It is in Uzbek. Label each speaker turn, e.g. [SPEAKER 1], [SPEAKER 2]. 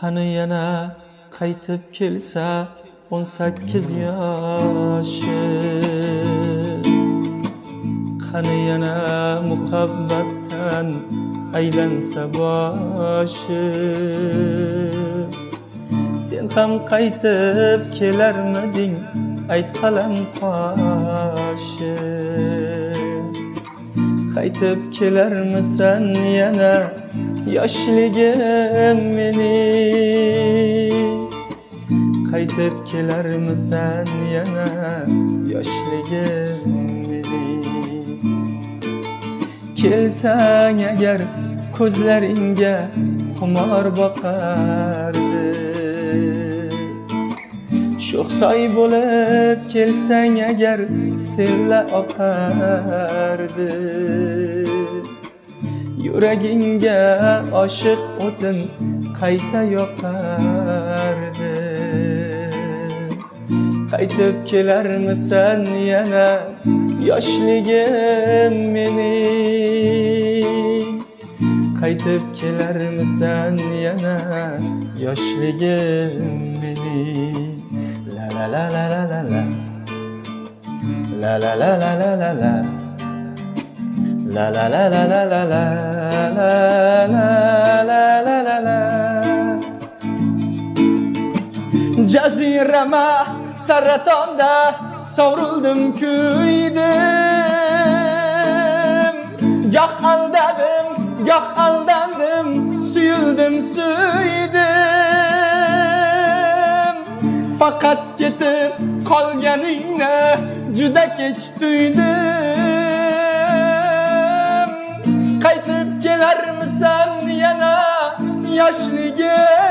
[SPEAKER 1] Qani yana qaytib kelsa 18 yoshi, qani yana muhabbatdan aylansa boshi. Sen ham qaytib kelarmiding ayt qalam qoshi. Qaytib kelarmisan yana yoshligim mening? Qaytib kelarmisan yana yoshligim mening? Kelsang agar ko'zlaringga xumor boqardi, sho'xsoy bo'lib kelsang agar sellar oqardi. Yuragingga oshiq o'tin qayta yoqardi. Qaytib kelarmisan yana yoshligim mening? Qaytib kelarmisan yana yoshligim mening? La la la la la la la, la la la la la la la, la la la la la la la, la la la la la la. Jazirama saratonda sovruldim kuydim. Goh aldadim, goh aldandim, suyuldim suydim. Faqat ketib qolganingni juda kech tuydim. Qaytib kelarmisan yana yoshligim